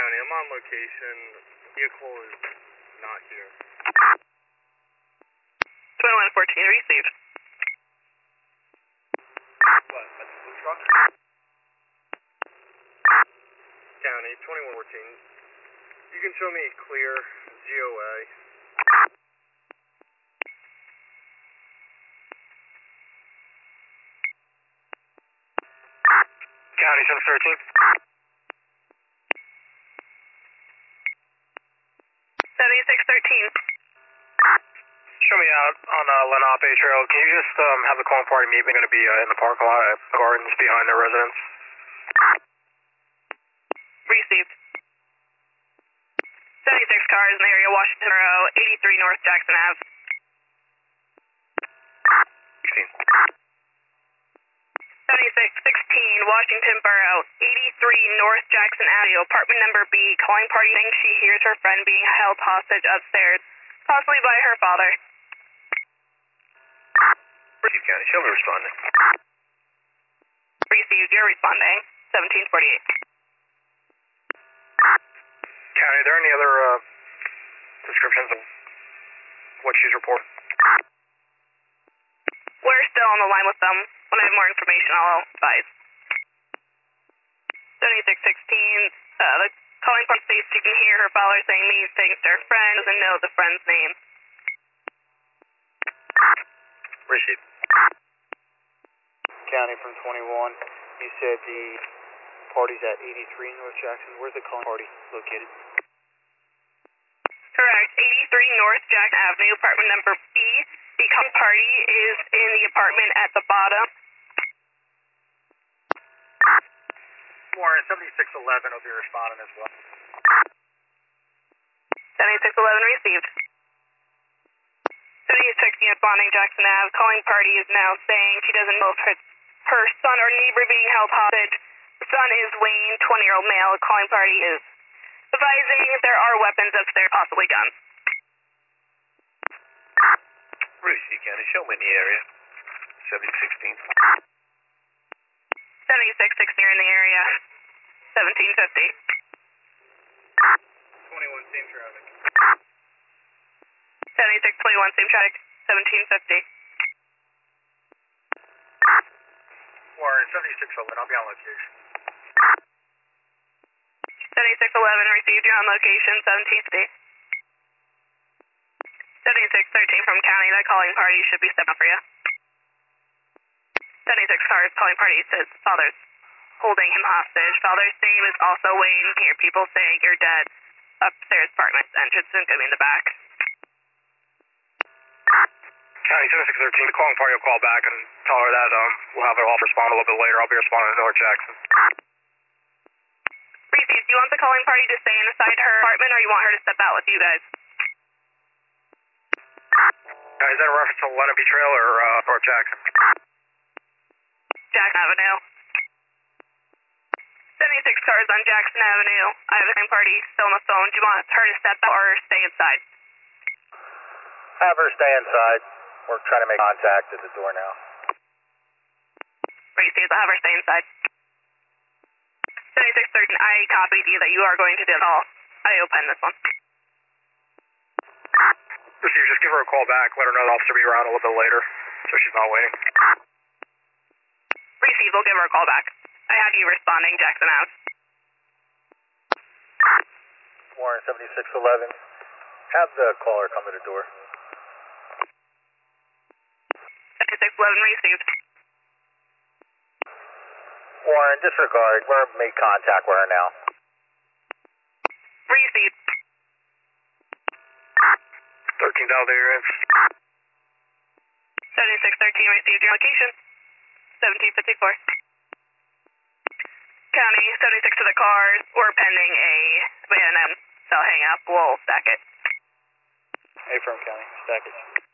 County, I'm on location. Vehicle is not here. 2114 received. What? That's the truck? County, 2114. You can show me clear GOA. County, 713. 7613. Show me out on Lenape Trail. Can you just have the calling party meet? We're going to be in the parking lot at Gardens behind their residence. Received. 76 cars in the area, Washington Row, 83 North Jackson Ave. 7616 Washington Borough, 83 North Jackson Avenue, apartment number B, calling party thinks she hears her friend being held hostage upstairs, possibly by her father. Received, County. Show me responding. Received, you're responding. 1748. County, are there any other descriptions of what she's reporting? We're still on the line with them. When I have more information, I'll advise. 7616, the calling party states she can hear her father saying these things to her friend, doesn't know the friend's name. Received. County from 21. You said the party's at 83 North Jackson. Where's the calling party located? Correct. 83 North Jackson Avenue, apartment number B. The calling party is in the apartment at the bottom. Warren, 7611 will be responding as well. 7611 received. 7616 responding Jackson Ave. Calling party is now saying she doesn't know if her son or neighbor being held hostage. The son is Wayne, 20-year-old male. The calling party is advising there are weapons upstairs, possibly guns. Received, County. Show me in the area. 7616. 7616 in the area. 1750. 21, same traffic. 7621, same traffic. 1750. Warren, 7611. I'll be on location. 7611 received. You're on location. 1750. 7613 from county. That calling party should be stepping up for you. 76 cars calling party says father's holding him hostage. Father's name is also Wayne. Hear people saying you're dead. Upstairs apartment entrance and gonna be in the back. County 7613, the calling party will call back and tell her that we'll have her off respond a little bit later. I'll be responding to North Jackson. Received. Do you want the calling party to stay inside her apartment or you want her to step out with you guys? Is that a reference to Lenape Trail or North Jackson? Jackson Avenue. 76 cars on Jackson Avenue. I have a calling party still on the phone. Do you want her to step out or stay inside? Have her stay inside. We're trying to make contact at the door now. Received. I'll have her stay inside. 7613, I copied you that you are going to do it all. I open this one. Received, just give her a call back. Let her know the officer will be around a little bit later so she's not waiting. Received. We'll give her a call back. I have you responding, Jackson Ave. Warren 7611. Have the caller come to the door. 7611 received. Warren, disregard. We're make contact with her now. Received. 13th out there, Inch. 7613 received your location. 1754. County, 76 to the cars. We're pending a so hang up. We'll stack it. Affirm County, stack it.